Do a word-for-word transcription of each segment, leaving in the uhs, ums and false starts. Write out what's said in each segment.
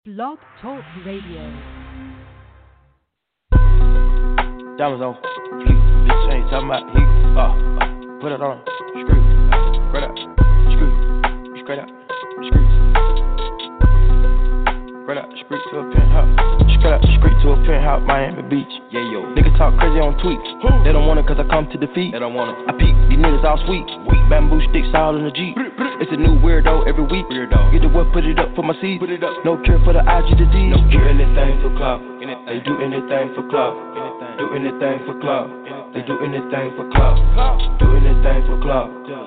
Blog Talk Radio. Diamonds on fleek, bitch ain't talking about heat. Uh, uh, put it on, screw, right out, screw, straight out, screw, right out, screw to a penthouse, straight out, screw to a penthouse, Miami Beach. Yeah, yo, niggas talk crazy on tweets. They don't want it cause I come to defeat. They don't want it. I peek, these niggas all sweet. Weak bamboo sticks all in the Jeep. It's a new weirdo every week. Weirdo. Get the what, put it up for my seed. Put it up. No cure for the I G disease. No cure. Do anything for clout. They do anything for clout. Do anything for clout. They do anything for clout. Do anything for clout.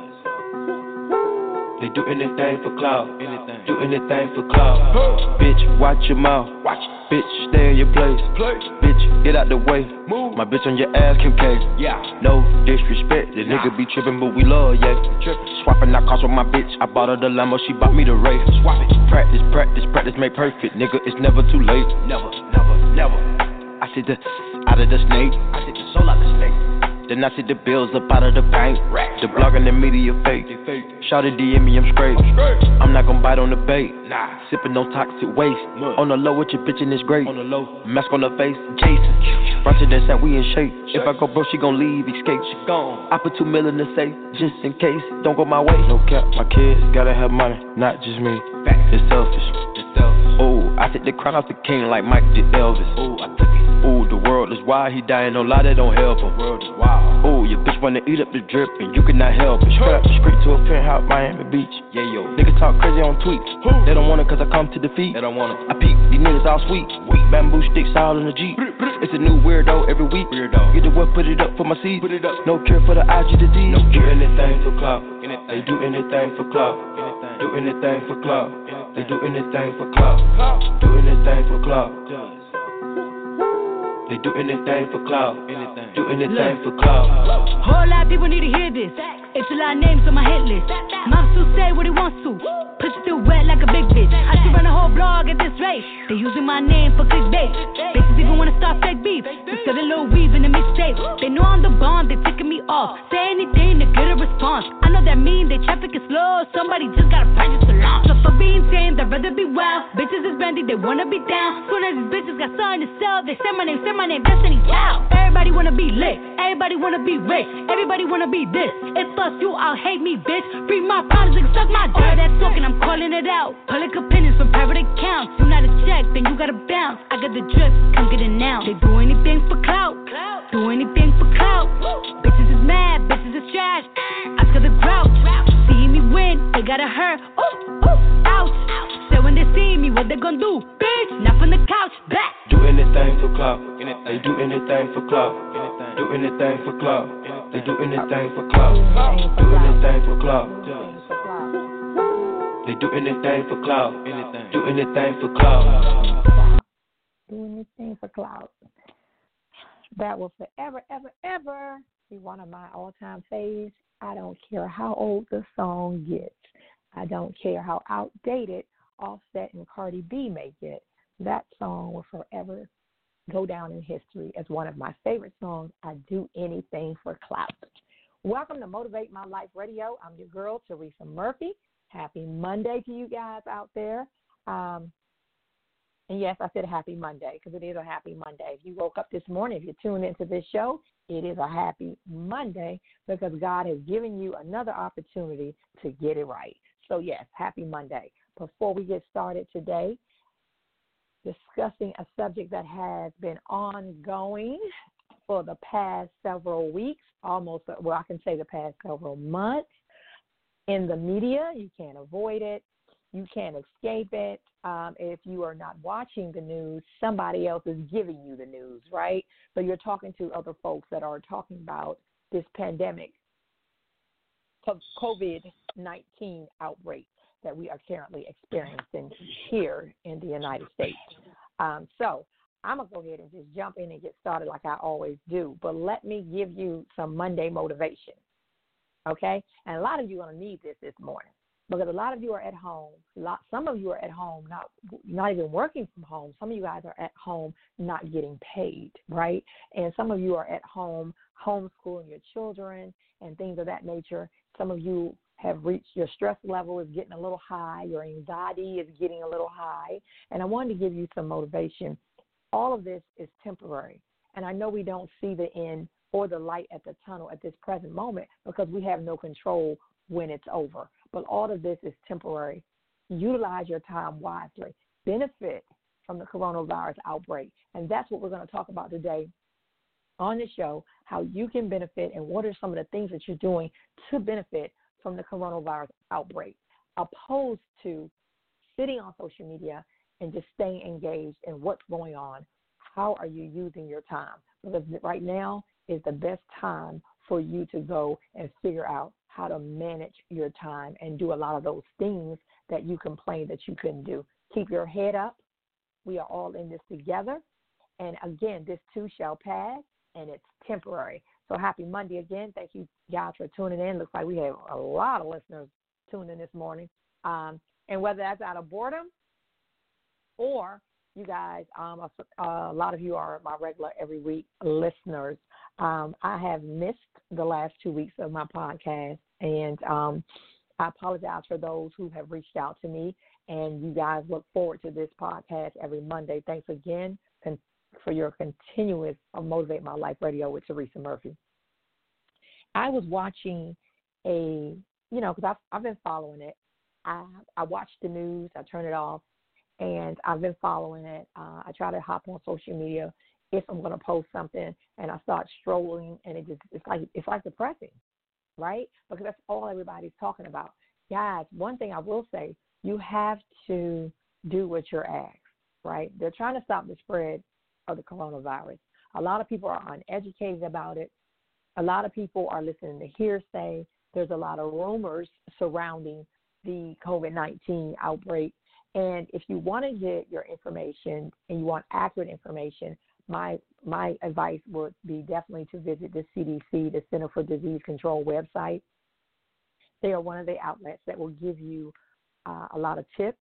They do anything for clout. Do anything for clout. Bitch, watch your mouth. Watch. Bitch, stay in your place. Bitch, get out the way. Move. My bitch on your ass, Kim K. Yeah. No disrespect. The nigga be tripping, but we love, yeah. Swapping out cars with my bitch. I bought her the Lambo, she bought me the race. Swap it. Practice, practice, practice, make perfect. Nigga, it's never too late. Never, never, never. I see the out of the snake. I see the soul out the snake. Then I see the bills up out of the bank. The blog and the media fake. Shawty D M me, I'm straight. I'm not gon' bite on the bait. Nah. Sippin' no toxic waste. On the low with your bitch and it's great. On the low, mask on the face, Jason. Fronted and said we in shape. If I go broke, she gon' leave, escape. She gone. I put two mil in the safe, just in case. Don't go my way. No cap, my kids gotta have money, not just me. It's selfish. It's selfish. Oh, I took the crown off the king like Mike did Elvis. Oh, I took it. Ooh, the world is wild, he dying, no lie, that don't help him. World is wild. Ooh, your bitch wanna eat up the drip, and you cannot help it. Straight up the street to a penthouse, Miami Beach. Yeah, yo. Niggas talk crazy on tweets. They don't want it cause I come to defeat. They don't want it. I peek, these niggas all sweet. Weak bamboo sticks all in the Jeep. It's a new weirdo every week. Weirdo. Get the what, put it up for my seed. Put it up. No cure for the I G disease. No cure. Do anything for clout. They do anything for clout. Do anything for clout. They do anything for clout. Do anything for clout. They do anything for clout. Do anything for clout. Whole lot of people need to hear this. It's a lot of names on my hit list. Mom still say what he wants to. Pussy still wet like a big bitch. I should run a whole blog at this rate. They using my name for clickbait. Bitches even wanna start fake beef. Instead of little weave in the mixtape. They know I'm the bomb, they ticking me off. Say anything to get a response. I know that mean they traffic is slow. Somebody just gotta practice the launch. So for being tame, they'd rather be wild. Bitches is bendy, they wanna be down. Soon as these bitches got something to sell, they say my name, say my name, Destiny Child. Everybody wanna be lit, everybody wanna be rich, everybody wanna be this. If us you all hate me, bitch. Free my problems and suck my dirt. That's talking, I'm calling it out. Public opinions from private accounts. You not a check, then you gotta bounce. I got the drip, come get it now. They do anything for clout, do anything for clout. Bitches is mad, bitches is trash. I got the grouch. See me win, they gotta hurt. Ooh, ooh, ouch. So when they see me, what they gonna do? Bitch, not from the couch, back. Do anything for clout. They do anything for clout. Do anything for clout. They do anything for clout. Do anything for clout. They do anything for clout. Do anything for clout. Do anything for clout. That will forever, ever, ever be one of my all-time faves. I don't care how old the song gets. I don't care how outdated Offset and Cardi B may get. That song will forever go down in history as one of my favorite songs. I do anything for clout. Welcome to Motivate My Life Radio. I'm your girl, Teresa Murphy. Happy Monday to you guys out there. Um, and yes, I said happy Monday because it is a happy Monday. If you woke up this morning, if you tuned into this show, it is a happy Monday because God has given you another opportunity to get it right. So yes, happy Monday. Before we get started today, discussing a subject that has been ongoing for the past several weeks, almost, well, I can say the past several months in the media. You can't avoid it. You can't escape it. Um, if you are not watching the news, somebody else is giving you the news, right? So you're talking to other folks that are talking about this pandemic, COVID nineteen outbreak that we are currently experiencing here in the United States. Um, so I'm going to go ahead and just jump in and get started like I always do. But let me give you some Monday motivation, okay? And a lot of you are going to need this this morning because a lot of you are at home. A lot, some of you are at home not, not even working from home. Some of you guys are at home not getting paid, right? And some of you are at home homeschooling your children and things of that nature. Some of you have reached, your stress level is getting a little high, your anxiety is getting a little high, and I wanted to give you some motivation. All of this is temporary, and I know we don't see the end or the light at the tunnel at this present moment because we have no control when it's over. But all of this is temporary. Utilize your time wisely. Benefit from the coronavirus outbreak, and that's what we're going to talk about today on the show, how you can benefit and what are some of the things that you're doing to benefit from the coronavirus outbreak, opposed to sitting on social media and just staying engaged in what's going on. How are you using your time? Because right now is the best time for you to go and figure out how to manage your time and do a lot of those things that you complained that you couldn't do. Keep your head up. We are all in this together. And again, this too shall pass, and it's temporary. So happy Monday again. Thank you guys for tuning in. Looks like we have a lot of listeners tuned in this morning. Um, and whether that's out of boredom or you guys, um, a, a lot of you are my regular every week listeners. Um, I have missed the last two weeks of my podcast, and um, I apologize for those who have reached out to me, and you guys look forward to this podcast every Monday. Thanks again for your continuous Motivate My Life radio with Teresa Murphy. I was watching a, you know, because I've, I've been following it. I, I watch the news, I turn it off, and I've been following it. Uh, I try to hop on social media if I'm going to post something, and I start strolling, and it just it's like it's like depressing, right? Because that's all everybody's talking about. Guys, one thing I will say, you have to do what you're asked, right? They're trying to stop the spread of the coronavirus. A lot of people are uneducated about it. A lot of people are listening to hearsay. There's a lot of rumors surrounding the COVID nineteen outbreak. And if you want to get your information and you want accurate information, my my advice would be definitely to visit the C D C, the Center for Disease Control website. They are one of the outlets that will give you uh, a lot of tips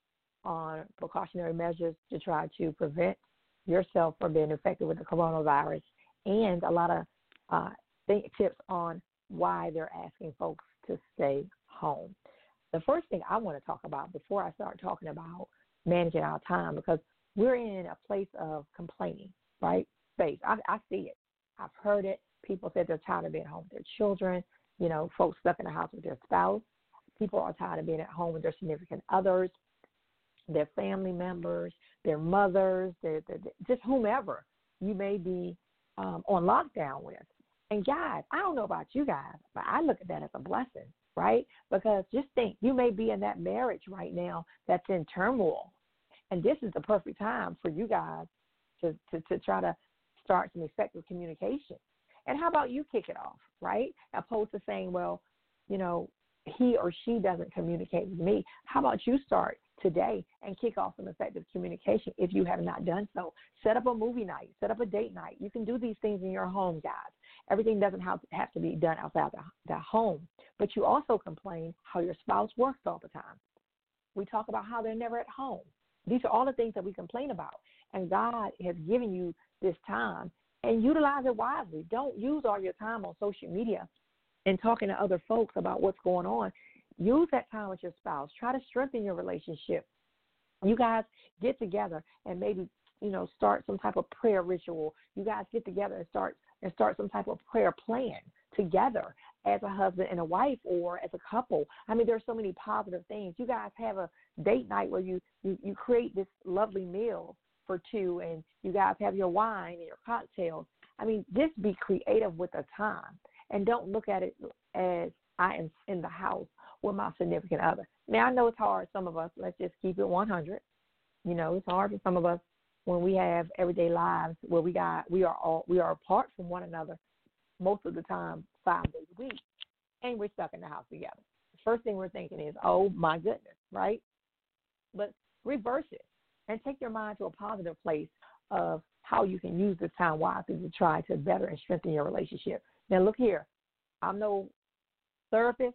on precautionary measures to try to prevent yourself from being infected with the coronavirus, and a lot of uh, th- tips on why they're asking folks to stay home. The first thing I want to talk about before I start talking about managing our time, because we're in a place of complaining, right? Space. I, I see it. I've heard it. People said they're tired of being home with their children. You know, folks stuck in the house with their spouse. People are tired of being at home with their significant others, their family members, their mothers, their, their, just whomever you may be um, on lockdown with. And guys, I don't know about you guys, but I look at that as a blessing, right? Because just think, you may be in that marriage right now that's in turmoil, and this is the perfect time for you guys to, to, to try to start some effective communication. And how about you kick it off, right? Opposed to saying, well, you know, he or she doesn't communicate with me. How about you start today and kick off some effective communication if you have not done so? Set up a movie night. Set up a date night. You can do these things in your home, guys. Everything doesn't have, have to be done outside the, the home. But you also complain how your spouse works all the time. We talk about how they're never at home. These are all the things that we complain about. And God has given you this time, and utilize it wisely. Don't use all your time on social media and talking to other folks about what's going on. Use that time with your spouse. Try to strengthen your relationship. You guys get together and maybe, you know, start some type of prayer ritual. You guys get together and start and start some type of prayer plan together as a husband and a wife or as a couple. I mean, there's so many positive things. You guys have a date night where you, you, you create this lovely meal for two, and you guys have your wine and your cocktails. I mean, just be creative with the time, and don't look at it as I am in the house with my significant other. Now, I know it's hard. Some of us, let's just keep it one hundred. You know, it's hard for some of us when we have everyday lives where we got we are all we are apart from one another most of the time, five days a week, and we're stuck in the house together. The first thing we're thinking is, oh my goodness, right? But reverse it and take your mind to a positive place of how you can use this time wisely to try to better and strengthen your relationship. Now, look here. I'm no therapist,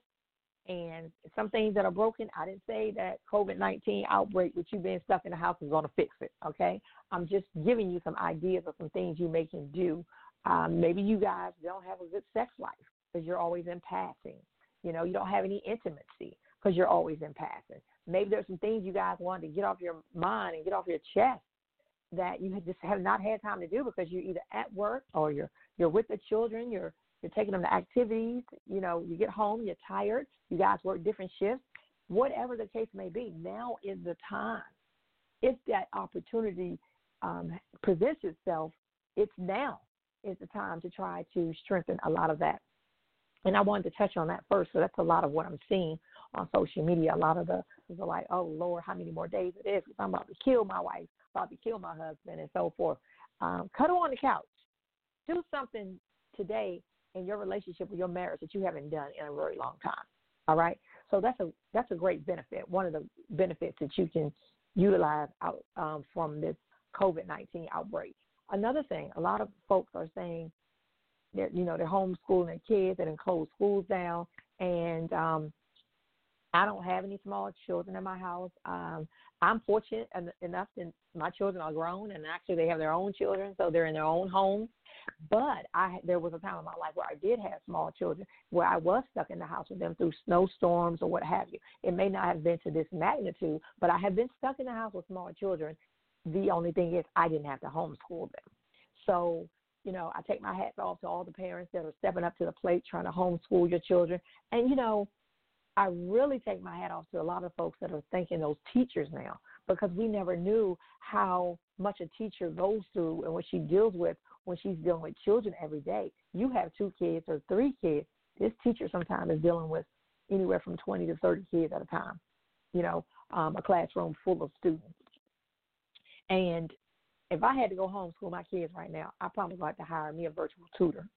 and some things that are broken, I didn't say that COVID nineteen outbreak with you being stuck in the house is going to fix it, okay? I'm just giving you some ideas of some things you may can do. Um, maybe you guys don't have a good sex life because you're always in passing. You know, you don't have any intimacy because you're always in passing. Maybe there's some things you guys want to get off your mind and get off your chest that you just have not had time to do because you're either at work or you're you're with the children, you're you're taking them to activities, you know, you get home, you're tired, you guys work different shifts, whatever the case may be. Now is the time. If that opportunity um, presents itself, it's now is the time to try to strengthen a lot of that. And I wanted to touch on that first. So that's a lot of what I'm seeing on social media. A lot of the people are like, oh, Lord, how many more days it is? I'm about to kill my wife, about to kill my husband, and so forth. Um, cuddle on the couch. Do something today in your relationship with your marriage that you haven't done in a very long time. All right? So that's a that's a great benefit, one of the benefits that you can utilize out um, from this COVID nineteen outbreak. Another thing, a lot of folks are saying that, you know, they're homeschooling their kids, they done closed schools down, and um, I don't have any small children in my house. Um, I'm fortunate enough that my children are grown, and actually they have their own children, so they're in their own homes. But I, there was a time in my life where I did have small children, where I was stuck in the house with them through snowstorms or what have you. It may not have been to this magnitude, but I have been stuck in the house with small children. The only thing is I didn't have to homeschool them. So, you know, I take my hats off to all the parents that are stepping up to the plate trying to homeschool your children. And, you know, I really take my hat off to a lot of folks that are thanking those teachers now, because we never knew how much a teacher goes through and what she deals with when she's dealing with children every day. You have two kids or three kids. This teacher sometimes is dealing with anywhere from twenty to thirty kids at a time, you know, um, a classroom full of students. And if I had to go homeschool my kids right now, I probably would like to hire me a virtual tutor.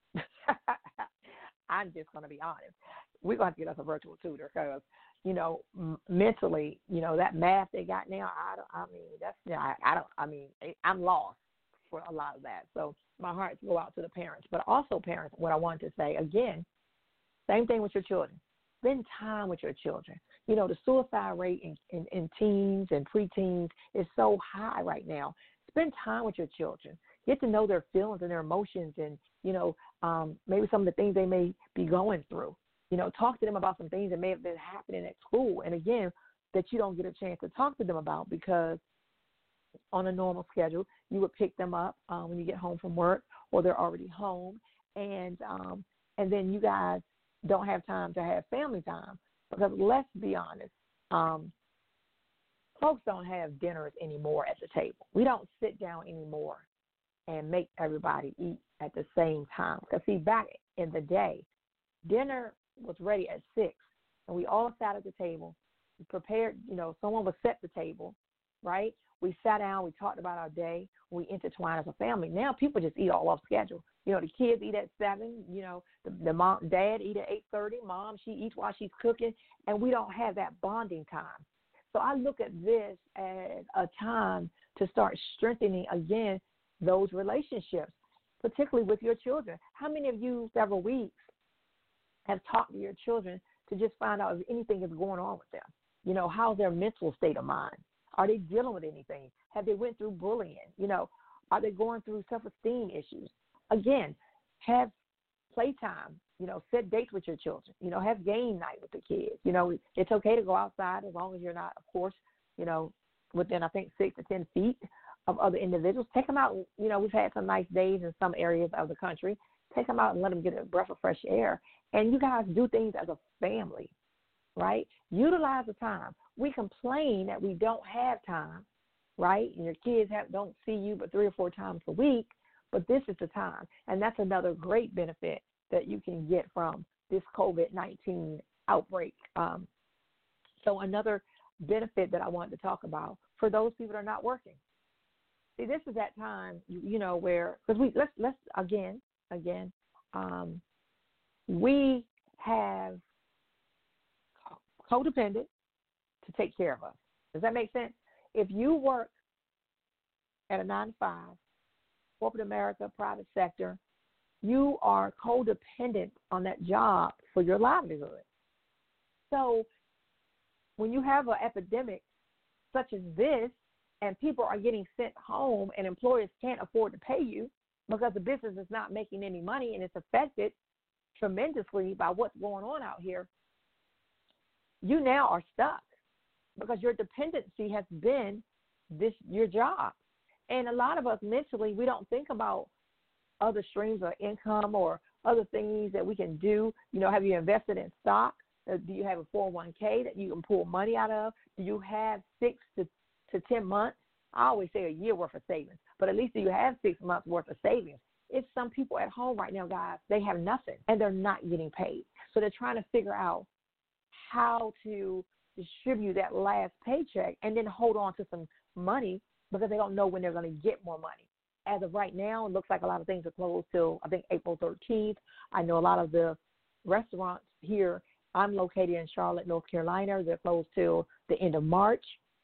I'm just going to be honest. We're going to get us a virtual tutor because, you know, m- mentally, you know, that math they got now, I don't, I mean, that's, I, I don't, I mean, I'm lost for a lot of that. So my hearts go out to the parents. But also parents, what I wanted to say, again, same thing with your children. Spend time with your children. You know, the suicide rate in, in, in teens and preteens is so high right now. Spend time with your children. Get to know their feelings and their emotions and, you know, um, maybe some of the things they may be going through. You know, talk to them about some things that may have been happening at school. And, again, that you don't get a chance to talk to them about because on a normal schedule, you would pick them up um, when you get home from work or they're already home. And um, and then you guys don't have time to have family time because, let's be honest, um, folks don't have dinners anymore at the table. We don't sit down anymore and make everybody eat at the same time. Because, see, back in the day, dinner was ready at six, and we all sat at the table, we prepared, you know, someone would set the table, right? We sat down, we talked about our day, we intertwined as a family. Now people just eat all off schedule. You know, the kids eat at seven, you know, the, the mom, dad eat at eight thirty, mom, she eats while she's cooking, and we don't have that bonding time. So I look at this as a time to start strengthening, again, those relationships, particularly with your children. How many of you several weeks have talked to your children to just find out if anything is going on with them? You know, how's their mental state of mind? Are they dealing with anything? Have they went through bullying? You know, are they going through self-esteem issues? Again, have playtime. You know, set dates with your children. You know, have game night with the kids. You know, it's okay to go outside as long as you're not, of course, you know, within, I think, six to ten feet of other individuals. Take them out. You know, we've had some nice days in some areas of the country. Take them out and let them get a breath of fresh air. And you guys do things as a family, right? Utilize the time. We complain that we don't have time, right? And your kids have, don't see you but three or four times a week, but this is the time. And that's another great benefit that you can get from this COVID nineteen outbreak. Um, so another benefit that I wanted to talk about for those people that are not working. See, this is that time, you, you know, where, because we, let's, let's, again, again, um, we have codependent to take care of us. Does that make sense? If you work at a nine to five, corporate America, private sector, you are codependent on that job for your livelihood. So when you have an epidemic such as this and people are getting sent home and employers can't afford to pay you because the business is not making any money and it's affected tremendously by what's going on out here, you now are stuck because your dependency has been this your job. And a lot of us mentally, we don't think about other streams of income or other things that we can do. You know, have you invested in stock? Uh, do you have a four oh one k that you can pull money out of? Do you have six to, to ten months? I always say a year worth of savings, but at least do you have six months worth of savings? It's some people at home right now, guys, they have nothing and they're not getting paid. So they're trying to figure out how to distribute that last paycheck and then hold on to some money because they don't know when they're going to get more money. As of right now, it looks like a lot of things are closed till, I think, April thirteenth. I know a lot of the restaurants here, I'm located in Charlotte, North Carolina. They're closed till the end of March.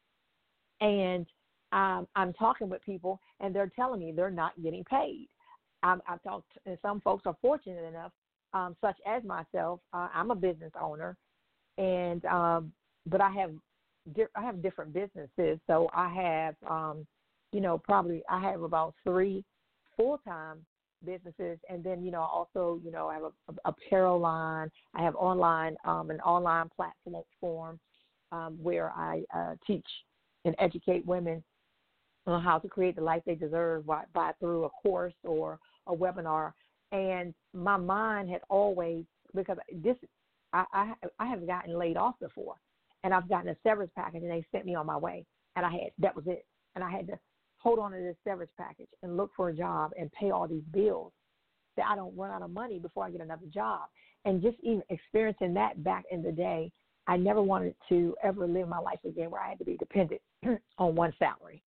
And um, I'm talking with people, and they're telling me they're not getting paid. Um, I've talked, and some folks are fortunate enough, um, such as myself. Uh, I'm a business owner, and um, but I have di- I have different businesses. So I have, um, you know, probably I have about three full-time businesses, and then, you know, also, you know, I have a, a apparel line. I have online um, an online platform um, where I uh, teach and educate women on how to create the life they deserve by, by through a course or a webinar. And my mind had always, because this, I, I, I have gotten laid off before, and I've gotten a severance package, and they sent me on my way, and I had, that was it. And I had to hold on to this severance package and look for a job and pay all these bills that I don't run out of money before I get another job. And just even experiencing that back in the day, I never wanted to ever live my life again where I had to be dependent on one salary.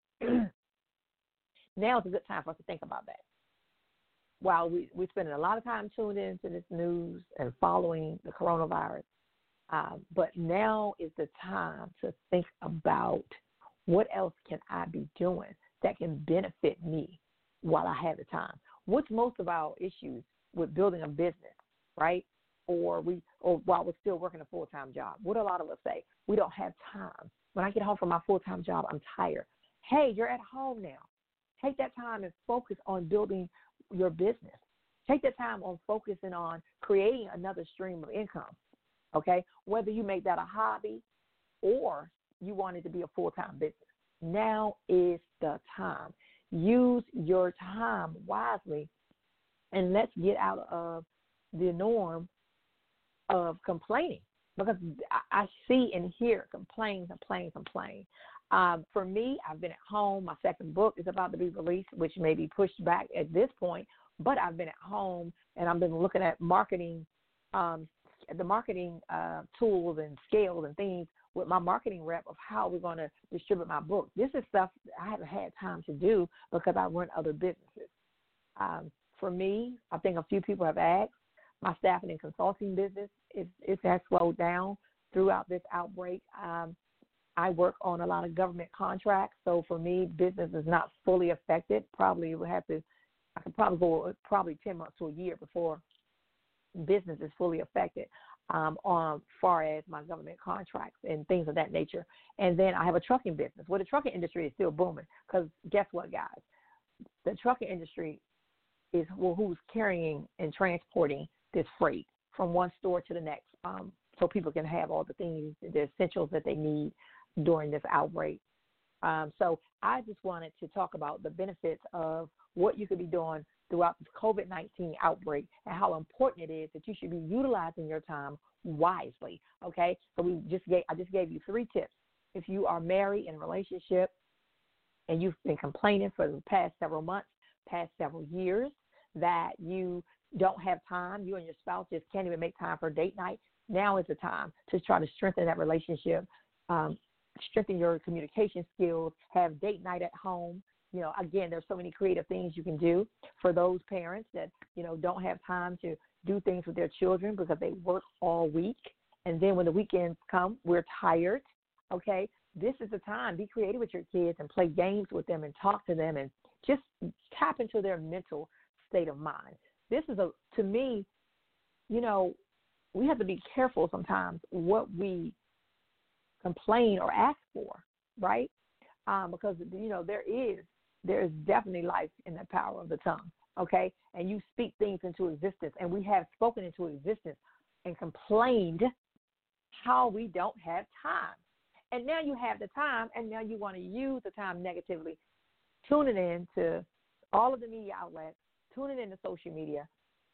Now is a good time for us to think about that. While we, we're spending a lot of time tuned into this news and following the coronavirus, um, but now is the time to think about what else can I be doing that can benefit me while I have the time. What's most of our issues with building a business, right? Or we, or while we're still working a full-time job. What a lot of us say, we don't have time. When I get home from my full-time job, I'm tired. Hey, you're at home now. Take that time and focus on building your business. Take that time on focusing on creating another stream of income, okay? Whether you make that a hobby or you want it to be a full-time business. Now is the time. Use your time wisely, and let's get out of the norm of complaining, because I see and hear complain, complain, complain. Um, for me, I've been at home. My second book is about to be released, which may be pushed back at this point, but I've been at home, and I've been looking at marketing, um, the marketing uh, tools and scales and things with my marketing rep of how we're going to distribute my book. This is stuff I haven't had time to do because I run other businesses. Um, for me, I think a few people have asked. My staffing and consulting business, it, it has slowed down throughout this outbreak. Um, I work on a lot of government contracts, so for me, business is not fully affected. Probably would have to, I could probably go probably ten months to a year before business is fully affected um, on far as my government contracts and things of that nature. And then I have a trucking business. Well, the trucking industry is still booming because guess what, guys? The trucking industry is well, who's carrying and transporting this freight from one store to the next, um, so people can have all the things, the essentials that they need during this outbreak. Um, so I just wanted to talk about the benefits of what you could be doing throughout this COVID nineteen outbreak and how important it is that you should be utilizing your time wisely, okay? So we just gave, I just gave you three tips. If you are married in a relationship and you've been complaining for the past several months, past several years, that you don't have time, you and your spouse just can't even make time for date night, now is the time to try to strengthen that relationship, um, strengthen your communication skills, have date night at home. You know, again, there's so many creative things you can do for those parents that, you know, don't have time to do things with their children because they work all week. And then when the weekends come, we're tired, okay? This is the time. Be creative with your kids and play games with them and talk to them and just tap into their mental state of mind. This is, a to me, you know, we have to be careful sometimes what we complain or ask for, right? Um, because, you know, there is, there is definitely life in the power of the tongue, okay? And you speak things into existence, and we have spoken into existence and complained how we don't have time. And now you have the time, and now you want to use the time negatively, tuning in to all of the media outlets, tuning in to social media,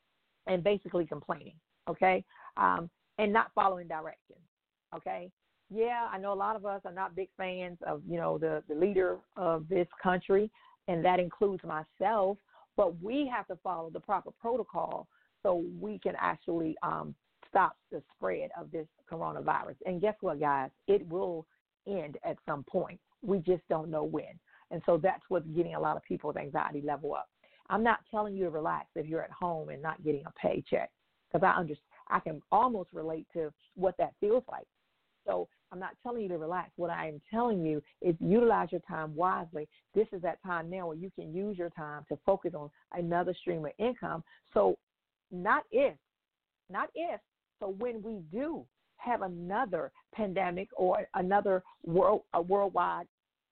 and basically complaining, okay, um, and not following directions, okay? Yeah, I know a lot of us are not big fans of, you know, the, the leader of this country, and that includes myself, but we have to follow the proper protocol so we can actually um, stop the spread of this coronavirus. And guess what, guys? It will end at some point. We just don't know when. And so that's what's getting a lot of people's anxiety level up. I'm not telling you to relax if you're at home and not getting a paycheck, because I understand. I can almost relate to what that feels like. So I'm not telling you to relax. What I am telling you is utilize your time wisely. This is that time now where you can use your time to focus on another stream of income. So not if, not if, so when we do have another pandemic or another world, a worldwide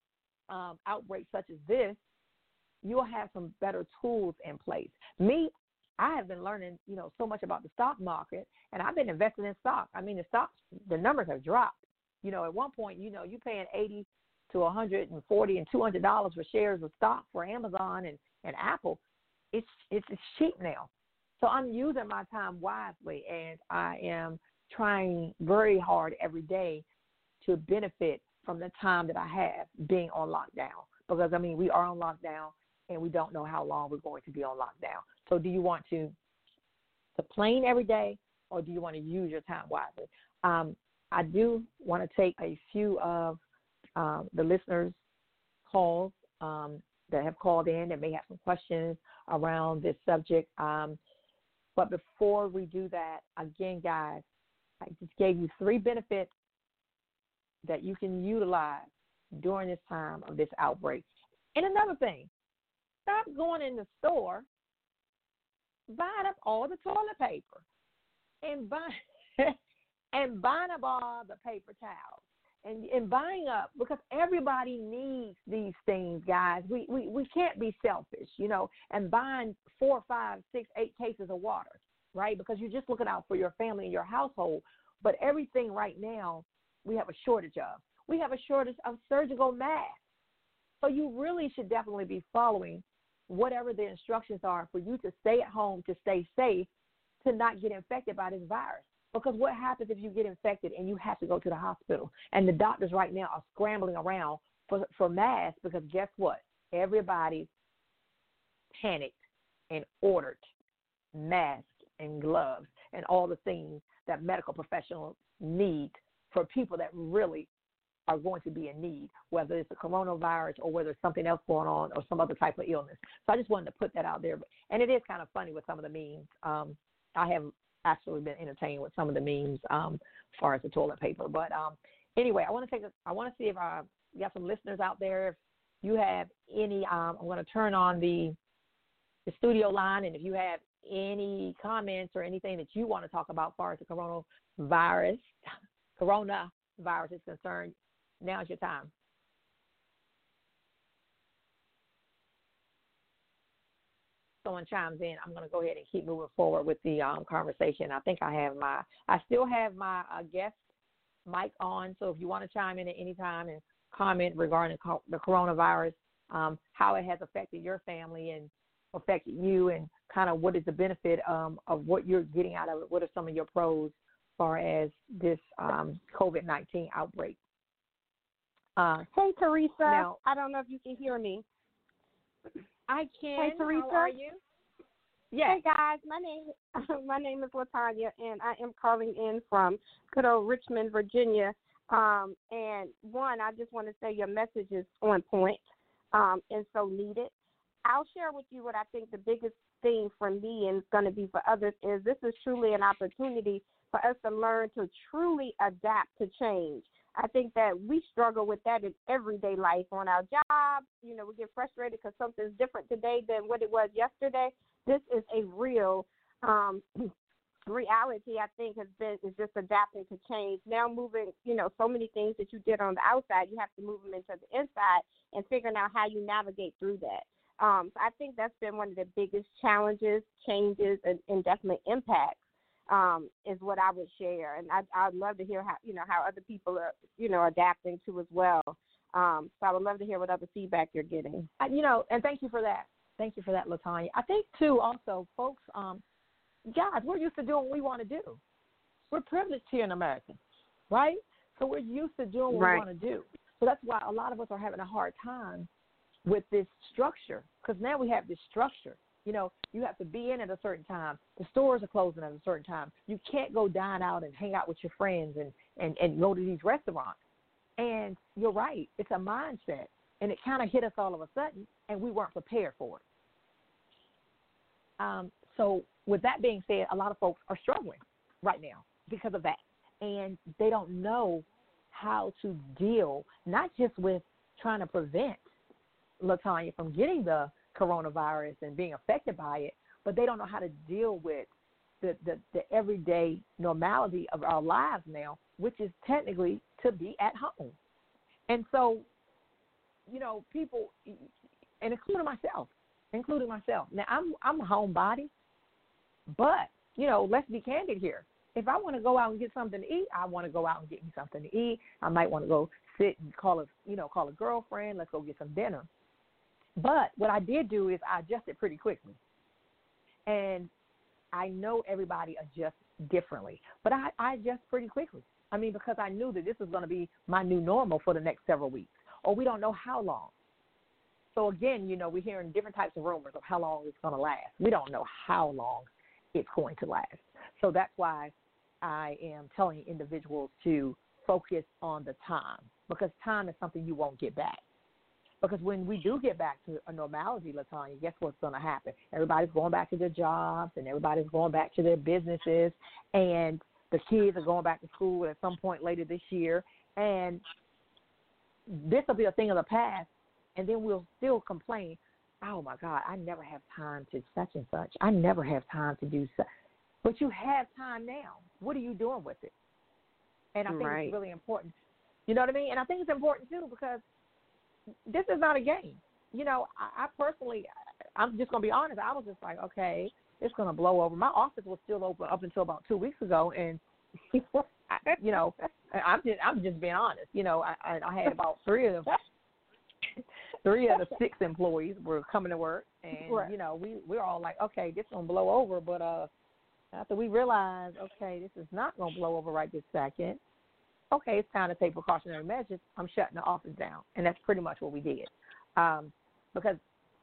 um, outbreak such as this, you'll have some better tools in place. Me, I have been learning, you know, so much about the stock market, and I've been investing in stock. I mean, the stocks, the numbers have dropped. You know, at one point, you know, you're paying eighty to one hundred forty and two hundred dollars for shares of stock for Amazon and, and Apple. It's, it's it's cheap now. So I'm using my time wisely, and I am trying very hard every day to benefit from the time that I have being on lockdown. Because, I mean, we are on lockdown, and we don't know how long we're going to be on lockdown. So do you want to complain every day, or do you want to use your time wisely? Um, I do want to take a few of um, the listeners' calls um, that have called in that may have some questions around this subject. Um, but before we do that, again, guys, I just gave you three benefits that you can utilize during this time of this outbreak. And another thing, stop going in the store, buying up all the toilet paper and buying and buying up all the paper towels and, and buying up, because everybody needs these things, guys. We, we we can't be selfish, you know, and buying four, five, six, eight cases of water, right? Because you're just looking out for your family and your household. But everything right now we have a shortage of. We have a shortage of surgical masks. So you really should definitely be following whatever the instructions are for you to stay at home, to stay safe, to not get infected by this virus. Because what happens if you get infected and you have to go to the hospital? And the doctors right now are scrambling around for, for masks, because guess what? Everybody panicked and ordered masks and gloves and all the things that medical professionals need for people that really are going to be in need, whether it's a coronavirus or whether it's something else going on or some other type of illness. So I just wanted to put that out there. And it is kind of funny with some of the memes. Um, I have actually been entertained with some of the memes um, as far as the toilet paper. But um, anyway, I want to take a, I want to see if I got some listeners out there. If you have any, um, I'm going to turn on the the studio line, and if you have any comments or anything that you want to talk about as far as the coronavirus, coronavirus is concerned, now's your time. Someone chimes in, I'm going to go ahead and keep moving forward with the um, conversation. I think I have my, I still have my uh, guest mic on, so if you want to chime in at any time and comment regarding co- the coronavirus, um, how it has affected your family and affected you, and kind of what is the benefit um, of what you're getting out of it. What are some of your pros as far as this um, COVID nineteen outbreak? Uh, hey, Teresa. Now, I don't know if you can hear me. I can. Hey, Teresa. How are you? Yes. Hey, guys. My name my name is Latanya, and I am calling in from good old Richmond, Virginia. Um, and, one, I just want to say your message is on point um, and so needed. I'll share with you what I think the biggest thing for me and going to be for others is this is truly an opportunity for us to learn to truly adapt to change. I think that we struggle with that in everyday life, on our jobs. You know, we get frustrated because something's different today than what it was yesterday. This is a real um, reality, I think, has been is just adapting to change. Now moving, you know, so many things that you did on the outside, you have to move them into the inside and figuring out how you navigate through that. Um, so I think that's been one of the biggest challenges, changes, and, and definitely impacts. um, is what I would share. And I, I'd love to hear how, you know, how other people are, you know, adapting to as well. Um, so I would love to hear what other feedback you're getting. Uh, you know, and thank you for that. Thank you for that, LaTanya. I think, too, also, folks, um, guys, we're used to doing what we want to do. We're privileged here in America, right? So we're used to doing what right. we want to do. So that's why a lot of us are having a hard time with this structure, because now we have this structure. You know, you have to be in at a certain time. The stores are closing at a certain time. You can't go dine out and hang out with your friends and, and, and go to these restaurants. And you're right. It's a mindset. And it kind of hit us all of a sudden, and we weren't prepared for it. Um, so with that being said, a lot of folks are struggling right now because of that. And they don't know how to deal, not just with trying to prevent LaTanya from getting the coronavirus and being affected by it, but they don't know how to deal with the, the, the everyday normality of our lives now, which is technically to be at home. And so, you know, people, and including myself, including myself. Now, I'm I'm a homebody, but, you know, let's be candid here. If I want to go out and get something to eat, I want to go out and get me something to eat. I might want to go sit and call a, you know, call a girlfriend. Let's go get some dinner. But what I did do is I adjusted pretty quickly. And I know everybody adjusts differently, but I, I adjust pretty quickly. I mean, because I knew that this was going to be my new normal for the next several weeks, or we don't know how long. So, again, you know, we're hearing different types of rumors of how long it's going to last. We don't know how long it's going to last. So that's why I am telling individuals to focus on the time, because time is something you won't get back. Because when we do get back to a normality, LaTanya, guess what's going to happen? Everybody's going back to their jobs, and everybody's going back to their businesses, and the kids are going back to school at some point later this year, and this will be a thing of the past, and then we'll still complain, oh, my God, I never have time to such and such. I never have time to do such. But you have time now. What are you doing with it? And I think right. it's really important. You know what I mean? And I think it's important, too, because this is not a game. You know, I, I personally, I'm just going to be honest. I was just like, okay, it's going to blow over. My office was still open up until about two weeks ago, and I, you know, I'm just I'm just being honest. You know, I, I had about three of them, three of the six employees were coming to work, and right. you know, we we're all like, okay, this is going to blow over. But uh, after we realized, okay, this is not going to blow over right this second. Okay, it's time to take precautionary measures. I'm shutting the office down, and that's pretty much what we did. Um, because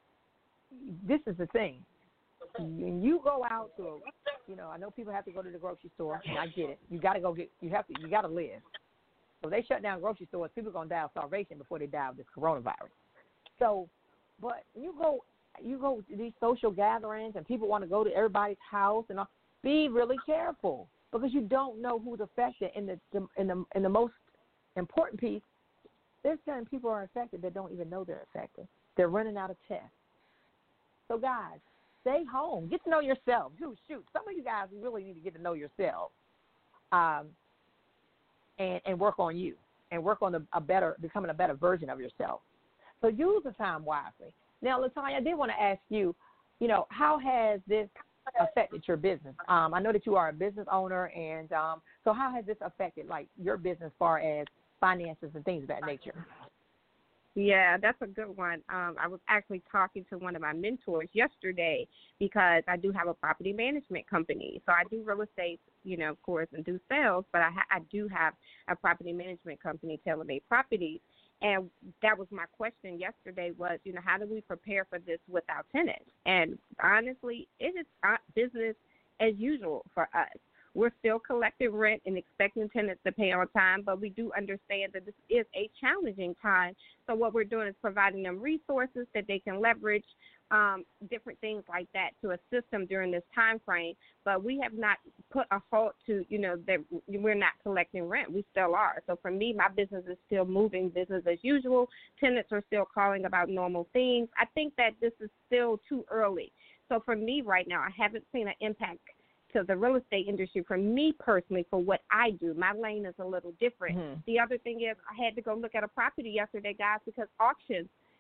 this is the thing. When you go out to, a, you know, I know people have to go to the grocery store, and I get it. You got to go get, you have to, you got to live. So if they shut down grocery stores, people are going to die of starvation before they die of this coronavirus. So, but you go, you go to these social gatherings, and people want to go to everybody's house, and all, be really careful. Because you don't know who's affected. In the in the in the most important piece, there's certain people are affected that don't even know they're affected. They're running out of tests. So guys, stay home. Get to know yourself. Shoot, shoot. Some of you guys really need to get to know yourself, um, and and work on you and work on the, a better becoming a better version of yourself. So use the time wisely. Now, LaTanya, I did want to ask you, you know, how has this affected your business? Um, I know that you are a business owner, and um, so how has this affected, like, your business as far as finances and things of that nature? Yeah, that's a good one. Um, I was actually talking to one of my mentors yesterday because I do have a property management company. So I do real estate, you know, of course, and do sales, but I, ha- I do have a property management company, Tailor Made Properties. And that was my question yesterday was, you know, how do we prepare for this with our tenants? And honestly, it is business as usual for us. We're still collecting rent and expecting tenants to pay on time, but we do understand that this is a challenging time. So what we're doing is providing them resources that they can leverage, um, different things like that to assist them during this time frame. But we have not put a halt to, you know, that we're not collecting rent. We still are. So for me, my business is still moving, business as usual. Tenants are still calling about normal things. I think that this is still too early. So for me right now, I haven't seen an impact to the real estate industry for me personally for what I do. My lane is a little different. Mm-hmm. The other thing is I had to go look at a property yesterday, guys, because auctions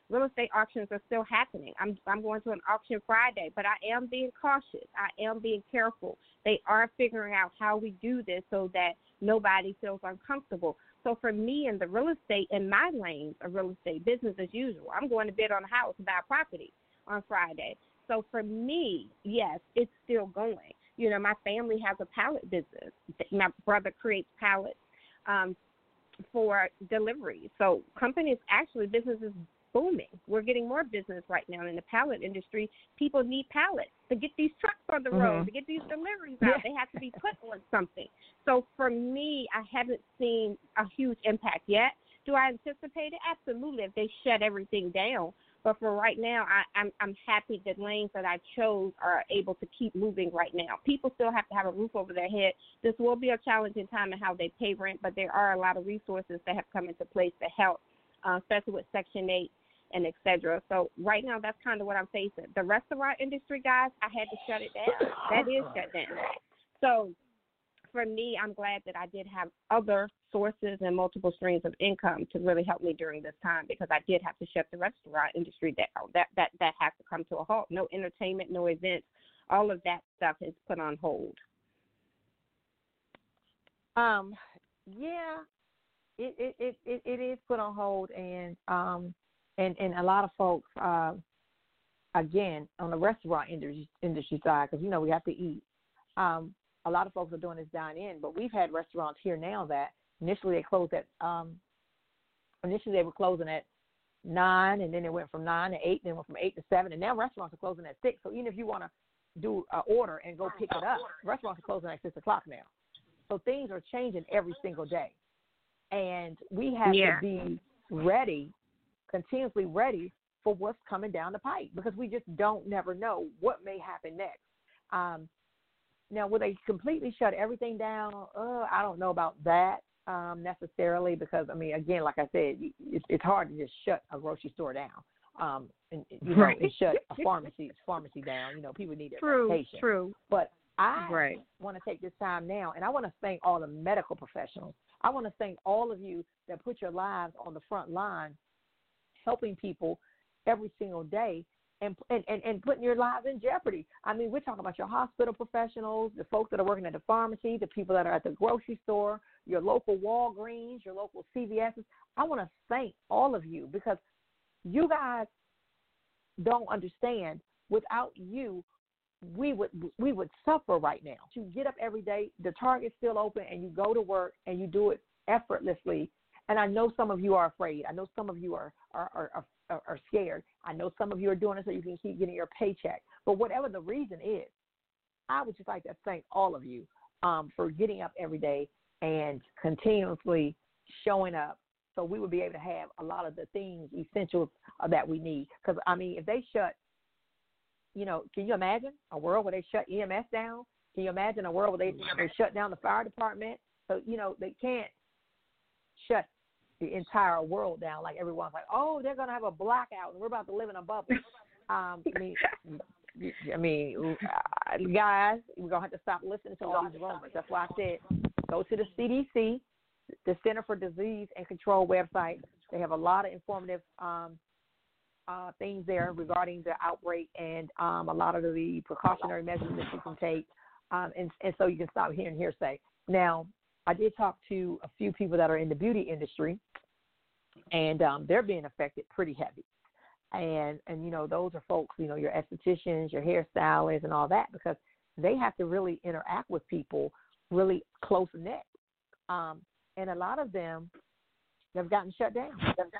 real estate auctions are still happening. I'm I'm going to an auction Friday, but I am being cautious. I am being careful. They are figuring out how we do this so that nobody feels uncomfortable. So for me in the real estate, in my lanes of real estate, business as usual, I'm going to bid on a house, buy a property on Friday. So for me, yes, it's still going. You know, my family has a pallet business. My brother creates pallets um, for delivery. So companies, actually, business is booming. We're getting more business right now in the pallet industry. People need pallets to get these trucks on the road, mm-hmm. to get these deliveries out. They have to be put on something. So for me, I haven't seen a huge impact yet. Do I anticipate it? Absolutely, if they shut everything down. But for right now, I, I'm I'm happy that lanes that I chose are able to keep moving right now. People still have to have a roof over their head. This will be a challenging time in how they pay rent, but there are a lot of resources that have come into place to help, uh, especially with Section eight and et cetera. So right now, that's kind of what I'm facing. The restaurant industry, guys, I had to shut it down. That is shut down. So for me, I'm glad that I did have other sources and multiple streams of income to really help me during this time, because I did have to shut the restaurant industry down. That that that has to come to a halt. No entertainment, no events. All of that stuff is put on hold. Um, yeah, it it it, it, it is put on hold, and um, and and a lot of folks, uh, again, on the restaurant industry industry side, because you know we have to eat. Um, a lot of folks are doing this dine in, but we've had restaurants here now that initially they closed at um, initially they were closing at nine, and then it went from nine to eight, then it went from eight to seven, and now restaurants are closing at six. So even if you want to do an order and go pick it up, restaurants are closing at six o'clock now. So things are changing every single day, and we have yeah. to be ready, continuously ready for what's coming down the pipe, because we just don't never know what may happen next. Um, Now, will they completely shut everything down? Uh, I don't know about that um, necessarily, because, I mean, again, like I said, it's, it's hard to just shut a grocery store down um, and, you know, right. and shut a pharmacy pharmacy down. You know, people need their true, medication. True, But I right. want to take this time now, and I want to thank all the medical professionals. I want to thank all of you that put your lives on the front line, helping people every single day. And, and, and putting your lives in jeopardy. I mean, we're talking about your hospital professionals, the folks that are working at the pharmacy, the people that are at the grocery store, your local Walgreens, your local C V S's. I want to thank all of you, because you guys don't understand. Without you, we would we would suffer right now. To get up every day, the Target's still open, and you go to work and you do it effortlessly. And I know some of you are afraid. I know some of you are are, are, are are scared. I know some of you are doing it so you can keep getting your paycheck. But whatever the reason is, I would just like to thank all of you um, for getting up every day and continuously showing up, so we would be able to have a lot of the things, essentials uh, that we need. Because, I mean, if they shut, you know, can you imagine a world where they shut E M S down? Can you imagine a world where they, they shut down the fire department? So, you know, they can't shut the entire world down. Like, everyone's like, oh, they're going to have a blackout and we're about to live in a bubble. Um, I mean, I mean, guys, we're going to have to stop listening to all these rumors. That's why I said go to the C D C, the Center for Disease and Control website. They have a lot of informative um, uh, things there regarding the outbreak, and um, a lot of the precautionary measures that you can take, um, and, and so you can stop hearing hearsay. Now, I did talk to a few people that are in the beauty industry, and um, they're being affected pretty heavy. And, and, you know, those are folks, you know, your estheticians, your hairstylists and all that, because they have to really interact with people really close knit. Um, and a lot of them have gotten shut down.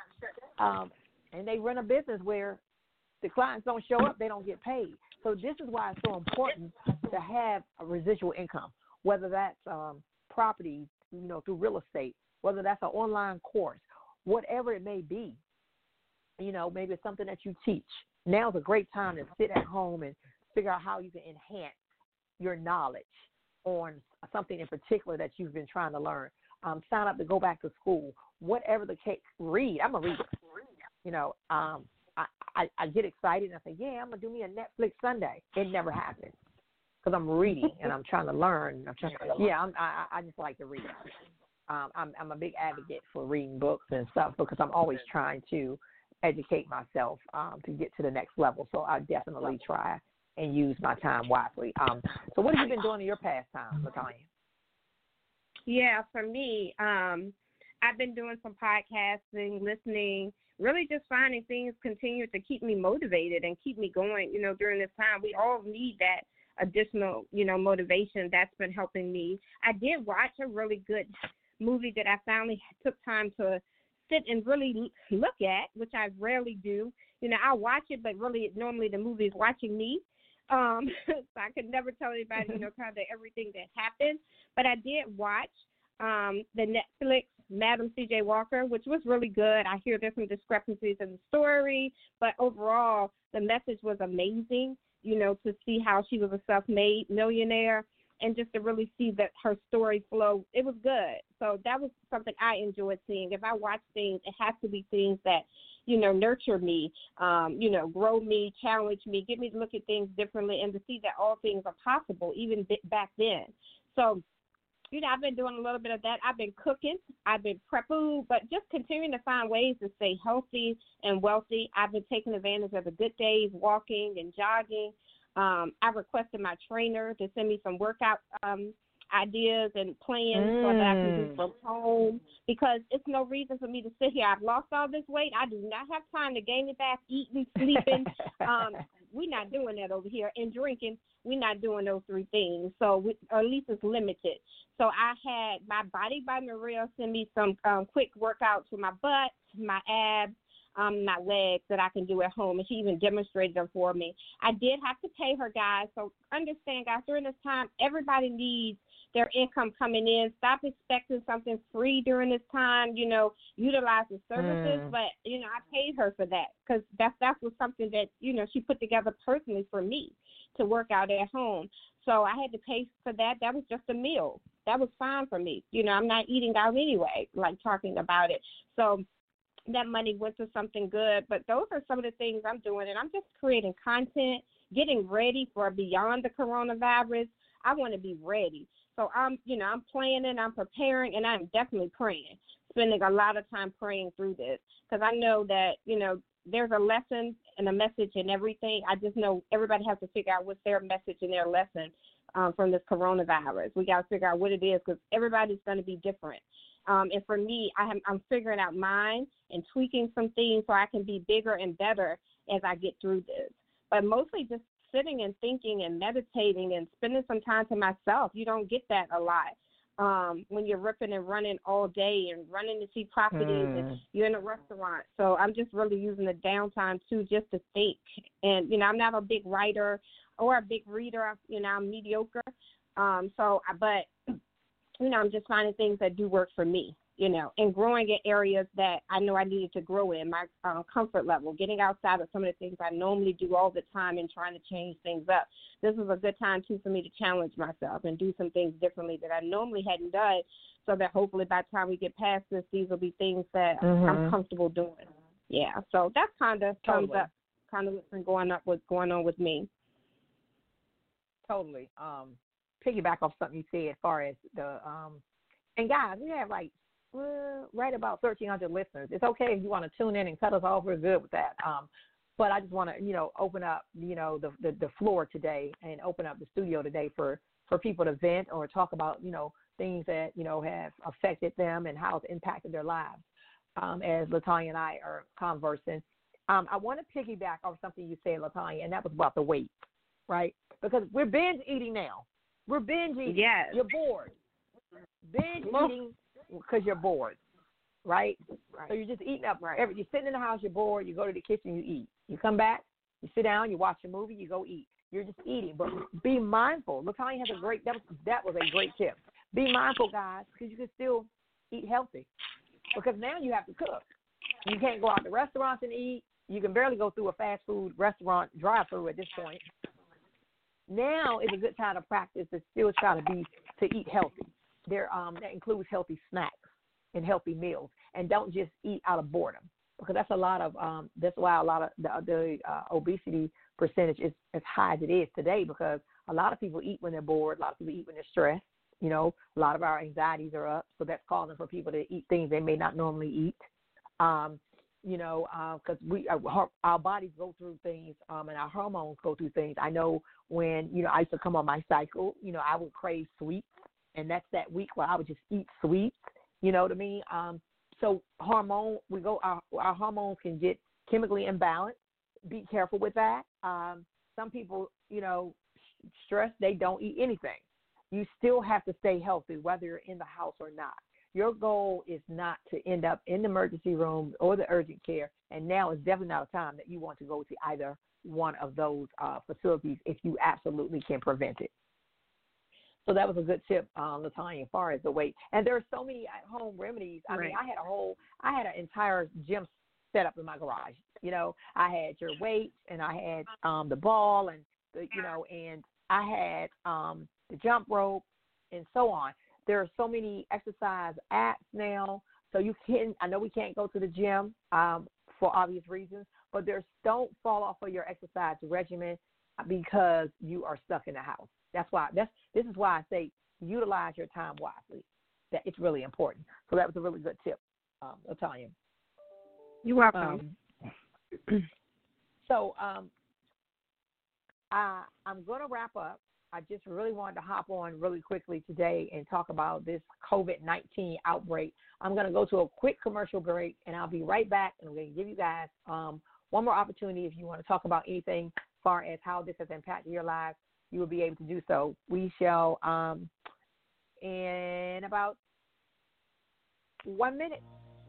Um, and they run a business where the clients don't show up, they don't get paid. So this is why it's so important to have a residual income, whether that's um, property, you know, through real estate, whether that's an online course, whatever it may be. You know, maybe it's something that you teach. Now's a great time to sit at home and figure out how you can enhance your knowledge on something in particular that you've been trying to learn. Um, sign up to go back to school, whatever the case. Read. I'm a reader. You know, um, I, I, I get excited and I say, yeah, I'm going to do me a Netflix Sunday. It never happens because I'm reading and I'm trying to learn. I'm trying to, yeah, I'm, I, I just like to read. Um, I'm, I'm a big advocate for reading books and stuff because I'm always trying to educate myself um, to get to the next level. So I definitely try and use my time wisely. Um, so what have you been doing in your pastime, LaTanya? Yeah, for me, um, I've been doing some podcasting, listening, really just finding things continue to keep me motivated and keep me going, you know, during this time. We all need that additional, you know, motivation. That's been helping me. I did watch a really good movie that I finally took time to sit and really look at, which I rarely do. You know, I watch it, but really normally the movie is watching me. Um, so I could never tell anybody, you know, kind of everything that happened. But I did watch um, the Netflix Madam C J Walker, which was really good. I hear there's some discrepancies in the story, but overall the message was amazing, you know, to see how she was a self-made millionaire and just to really see that her story flow. It was good. So that was something I enjoyed seeing. If I watch things, it has to be things that, you know, nurture me, um, you know, grow me, challenge me, get me to look at things differently and to see that all things are possible, even back then. So, you know, I've been doing a little bit of that. I've been cooking. I've been prepping, but just continuing to find ways to stay healthy and wealthy. I've been taking advantage of the good days, walking and jogging. Um, I requested my trainer to send me some workout um, ideas and plans mm. so that I can do from home because it's no reason for me to sit here. I've lost all this weight. I do not have time to gain it back, eating, sleeping. um, we're not doing that over here. And drinking, we're not doing those three things. So we, or at least it's limited. So I had my Body by Maria send me some um, quick workouts for my butt, my abs, um, my legs that I can do at home, and she even demonstrated them for me. I did have to pay her, guys, so understand, guys, during this time, everybody needs their income coming in. Stop expecting something free during this time, you know, utilize the services, mm. but, you know, I paid her for that because that's, that was something that, you know, she put together personally for me to work out at home. So I had to pay for that. That was just a meal. That was fine for me. You know, I'm not eating out anyway, like talking about it. So that money went to something good. But those are some of the things I'm doing. And I'm just creating content, getting ready for beyond the coronavirus. I want to be ready. So I'm, you know, I'm planning, I'm preparing, and I'm definitely praying, spending a lot of time praying through this because I know that, you know, there's a lesson and a message in everything. I just know everybody has to figure out what's their message and their lesson um, from this coronavirus. We got to figure out what it is because everybody's going to be different. Um, and for me, I am, I'm figuring out mine and tweaking some things so I can be bigger and better as I get through this. But mostly just sitting and thinking and meditating and spending some time to myself. You don't get that a lot um, when you're ripping and running all day and running to see properties mm. and you're in a restaurant. So I'm just really using the downtime, too, just to think. And, you know, I'm not a big writer or a big reader. You know, I'm mediocre. Um, so, but, you know, I'm just finding things that do work for me, you know, and growing in areas that I know I needed to grow in, my uh, comfort level, getting outside of some of the things I normally do all the time and trying to change things up. This was a good time, too, for me to challenge myself and do some things differently that I normally hadn't done so that hopefully by the time we get past this, these will be things that mm-hmm. I'm comfortable doing. Yeah, so that's kind of totally. sums up kind of what's been going up, what's going on with me. Totally. Um, piggyback off something you said as far as the, um, and guys, we have like, Uh, right about thirteen hundred listeners. It's okay if you want to tune in and cut us off. We're good with that. Um, but I just want to, you know, open up, you know, the, the, the floor today and open up the studio today for, for people to vent or talk about, you know, things that, you know, have affected them and how it's impacted their lives. Um, as LaTanya and I are conversing, um, I want to piggyback off something you said, LaTanya, and that was about the weight, right? Because we're binge eating now. We're binge eating. Yes. You're bored. Binge eating. Because you're bored, right? right? So you're just eating up. Right. Every, you're sitting in the house, you're bored, you go to the kitchen, you eat. You come back, you sit down, you watch a movie, you go eat. You're just eating. But be mindful. LaTanya has a great, that was, that was a great tip. Be mindful, guys, because you can still eat healthy. Because now you have to cook. You can't go out to restaurants and eat. You can barely go through a fast food restaurant drive-through at this point. Now is a good time to practice to still try to be, to eat healthy. There, um, that includes healthy snacks and healthy meals, and don't just eat out of boredom, because that's a lot of um, that's why a lot of the, the uh, obesity percentage is as high as it is today, because a lot of people eat when they're bored, a lot of people eat when they're stressed. You know, a lot of our anxieties are up, so that's causing for people to eat things they may not normally eat. Um, you know, because uh, we our, our bodies go through things, um, and our hormones go through things. I know when, you know, I used to come on my cycle, you know, I would crave sweets, and that's that week where I would just eat sweets, you know what I mean? Um, so hormone, we go, our, our hormones can get chemically imbalanced. Be careful with that. Um, some people, you know, stress, they don't eat anything. You still have to stay healthy, whether you're in the house or not. Your goal is not to end up in the emergency room or the urgent care, and now is definitely not a time that you want to go to either one of those uh, facilities if you absolutely can prevent it. So that was a good tip, uh, Latanya, as far as the weight. And there are so many at-home remedies. I right. mean, I had a whole, I had an entire gym set up in my garage. You know, I had your weights, and I had um, the ball, and the, you know, and I had um, the jump rope, and so on. There are so many exercise apps now, so you can. I know we can't go to the gym um, for obvious reasons, but there's don't fall off of your exercise regimen because you are stuck in the house. That's why. That's this is why I say utilize your time wisely. That it's really important. So that was a really good tip, um, Latanya. You're welcome. Um, so um, I, I'm going to wrap up. I just really wanted to hop on really quickly today and talk about this COVID nineteen outbreak. I'm going to go to a quick commercial break, and I'll be right back, and I'm going to give you guys um, one more opportunity if you want to talk about anything as far as how this has impacted your lives. You will be able to do so. We shall, um, in about one minute.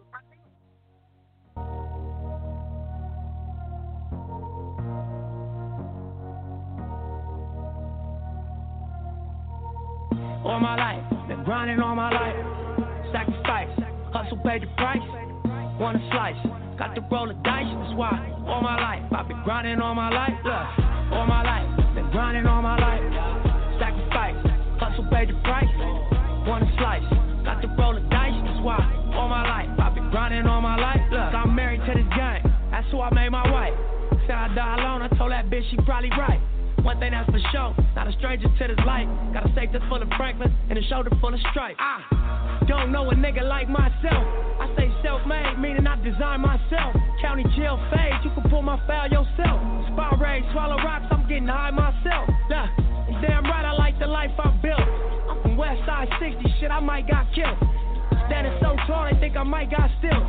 All my life, been grinding all my life. Sacrifice, hustle paid the price. Want a slice, got to roll the dice. That's why all my life, I've been grinding all my life. Look, all my life, been grinding all my life. Sacrifice, hustle paid the price. Want a slice, got to roll the dice. That's why all my life, I've been grinding all my life. Look, I'm married to this game, that's who I made my wife. Said I die alone, I told that bitch she probably right. One thing that's for sure, not a stranger to this life. Got a safe that's full of Franklin and a shoulder full of stripe. I don't know a nigga like myself. I say self-made, meaning I design myself. County jail fade, you can pull my file yourself. Spy raid, swallow rocks, I'm getting high myself. Nah, damn right I like the life I built. I'm from West Side sixty, shit I might got killed. Standing so tall, I think I might got still.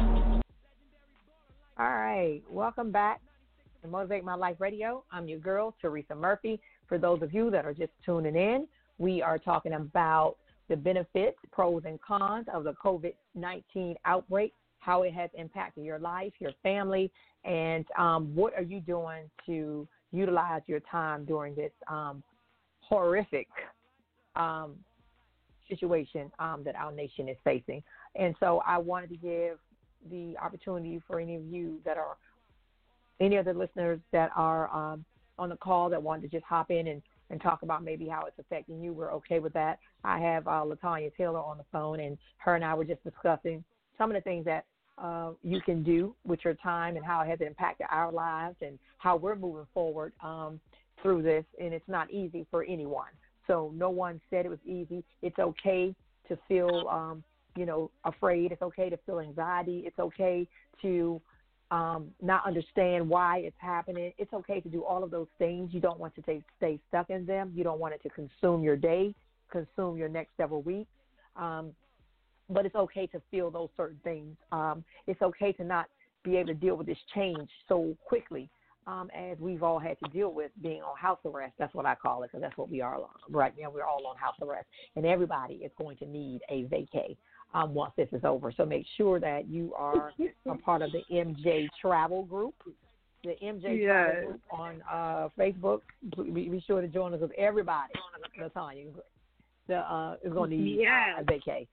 All right, welcome back to Motivate My Life Radio. I'm your girl, Teresa Murphy. For those of you that are just tuning in, we are talking about the benefits, pros, and cons of the COVID nineteen outbreak, how it has impacted your life, your family, and um, what are you doing to utilize your time during this um, horrific um, situation um, that our nation is facing. And so I wanted to give the opportunity for any of you that are any other listeners that are um, on the call that want to just hop in and, and talk about maybe how it's affecting you. We're okay with that. I have uh, Latanya Taylor on the phone, and her and I were just discussing some of the things that uh, you can do with your time and how it has impacted our lives and how we're moving forward um, through this. And it's not easy for anyone. So no one said it was easy. It's okay to feel, um, you know, afraid. It's okay to feel anxiety. It's okay to Um, not understand why it's happening. It's okay to do all of those things. You don't want to stay, stay stuck in them. You don't want it to consume your day, consume your next several weeks. Um, but it's okay to feel those certain things. Um, it's okay to not be able to deal with this change so quickly um, as we've all had to deal with being on house arrest. That's what I call it, because that's what we are on. Right now we're all on house arrest, and everybody is going to need a vacay. Um, once this is over. So make sure that you are a part of the M J Travel Group, the M J yes. Travel Group on uh, Facebook. Be, be sure to join us with everybody. Latanya the, uh, is going to need yes. uh, a vacay.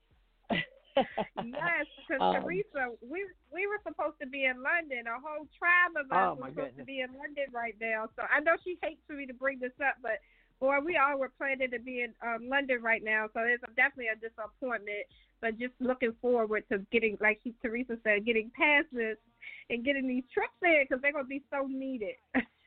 Yes, because um, Teresa, we we were supposed to be in London. A whole tribe of us oh were supposed goodness. to be in London right now. So I know she hates for me to bring this up, but boy, we all were planning to be in um, London right now. So it's definitely a disappointment. But just looking forward to getting, like he, Teresa said, getting past this and getting these trips in because they're going to be so needed.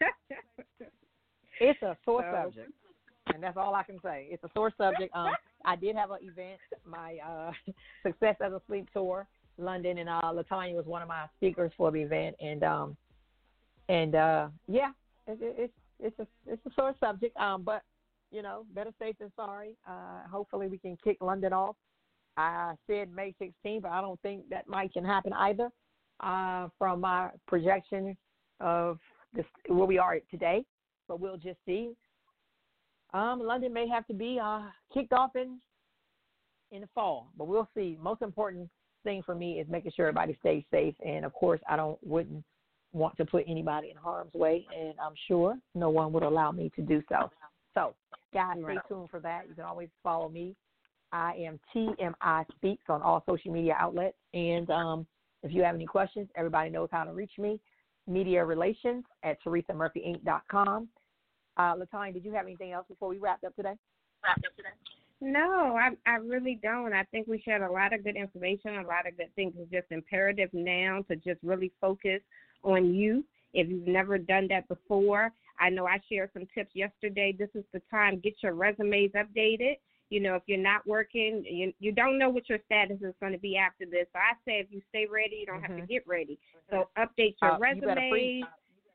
It's a sore so. subject, and that's all I can say. It's a sore subject. Um, I did have an event, my uh, Success as a Sleep tour London, and uh, Latanya was one of my speakers for the event, and um, and uh, yeah, it, it, it's it's a it's a sore subject, um, but you know, better safe than sorry. Uh, hopefully, we can kick London off. I said May sixteenth, but I don't think that might can happen either. Uh, from my projection of this, where we are today, but we'll just see. Um, London may have to be uh, kicked off in in the fall, but we'll see. Most important thing for me is making sure everybody stays safe, and of course, I don't wouldn't want to put anybody in harm's way, and I'm sure no one would allow me to do so. So, guys, stay tuned for that. You can always follow me. I am T M I Speaks on all social media outlets, and um, if you have any questions, everybody knows how to reach me. Media Relations at Teresa Murphy Inc dot com. Uh, Latanya, did you have anything else before we wrapped up today? Wrapped up today. No, I I really don't. I think we shared a lot of good information, a lot of good things. It's just imperative now to just really focus on you. If you've never done that before, I know I shared some tips yesterday. This is the time. Get your resumes updated. You know, if you're not working, you you don't know what your status is going to be after this. So I say if you stay ready, you don't mm-hmm. have to get ready. So update your uh, resumes.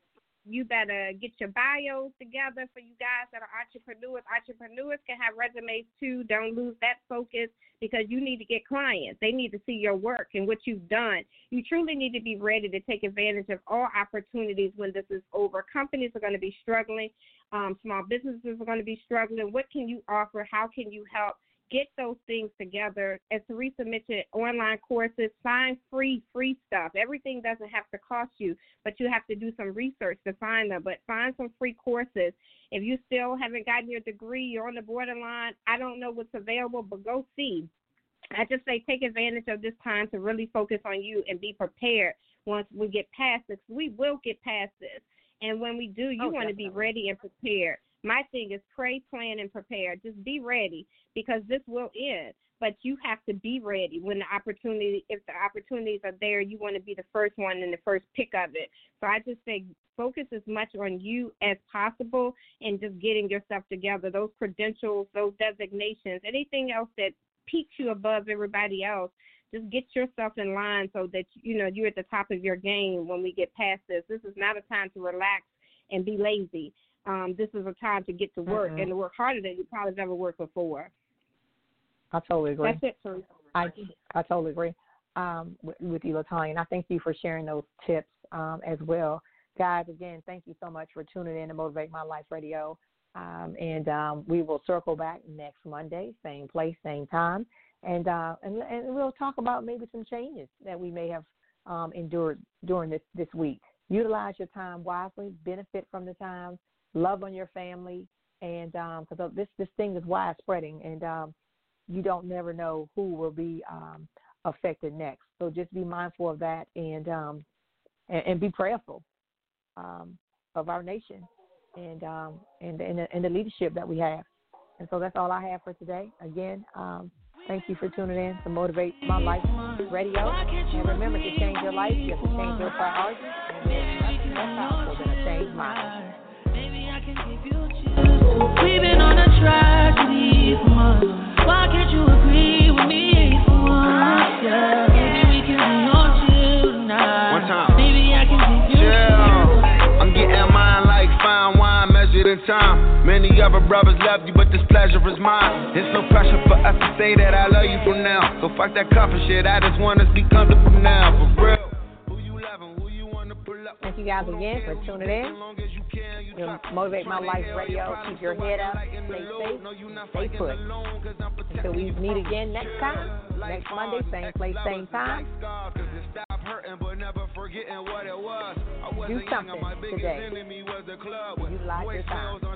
You better get your bios together for you guys that are entrepreneurs. Entrepreneurs can have resumes too. Don't lose that focus because you need to get clients. They need to see your work and what you've done. You truly need to be ready to take advantage of all opportunities when this is over. Companies are going to be struggling. Um, small businesses are going to be struggling. What can you offer? How can you help? Get those things together. As Teresa mentioned, online courses, find free, free stuff. Everything doesn't have to cost you, but you have to do some research to find them. But find some free courses. If you still haven't gotten your degree, you're on the borderline, I don't know what's available, but go see. I just say take advantage of this time to really focus on you and be prepared once we get past this. We will get past this. And when we do, you oh, want to be ready and prepared. My thing is pray, plan, and prepare. Just be ready because this will end. But you have to be ready when the opportunity, if the opportunities are there, you want to be the first one and the first pick of it. So I just say focus as much on you as possible and just getting yourself together. Those credentials, those designations, anything else that peaks you above everybody else, just get yourself in line so that, you know, you're at the top of your game when we get past this. This is not a time to relax and be lazy. Um, this is a time to get to work mm-hmm. and to work harder than you probably have ever worked before. I totally agree. That's it, Teresa. I, I totally agree um, with, with you, Latanya, and I thank you for sharing those tips um, as well. Guys, again, thank you so much for tuning in to Motivate My Life Radio, um, and um, we will circle back next Monday, same place, same time, and, uh, and, and we'll talk about maybe some changes that we may have um, endured during this, this week. Utilize your time wisely, benefit from the time, love on your family, and because um, this this thing is widespreading, and um, you don't never know who will be um, affected next. So just be mindful of that, and um, and, and be prayerful um, of our nation and um, and and the, and the leadership that we have. And so that's all I have for today. Again, um, thank you for tuning in to Motivate My Life Radio. And remember, to change your life, you have to change your priorities, and there's nothing more powerful than a changed mind. We've been on a tragedy for months. Why can't you agree with me for once? Yeah, maybe we can be on chill tonight. One time. Maybe I can give you yeah. I'm getting mine like fine wine measured in time. Many other brothers love you, but this pleasure is mine. There's no pressure for us to say that I love you from now. So fuck that comfort shit. I just want us to be comfortable now, for real. Thank you guys again for tuning in. You'll Motivate My Life Radio. Keep your head up. Stay safe. Stay put. Until we meet again next time. Next Monday, same place, same time. Do something today. Utilize your time.